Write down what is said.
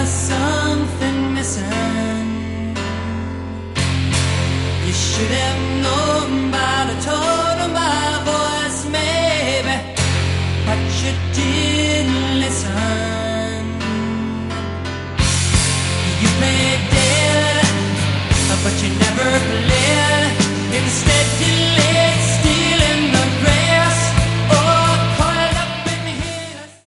was something missing. You should have known by the tone of my voice, maybe, but you didn't listen. You played dead, but you never played. Instead, you